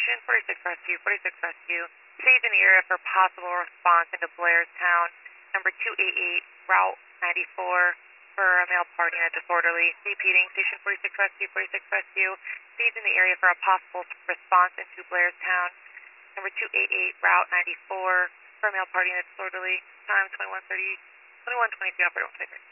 Station 46 Rescue, 46 Rescue. Stage in the area for possible response into Blairstown. Number 288, Route 94, for a male party and a disorderly. Repeating, Station 46 Rescue, 46 Rescue. Stage in the area for a possible response into Blairstown. Number 288, Route 94, for a male party and a disorderly. Time 21:23, operator 123.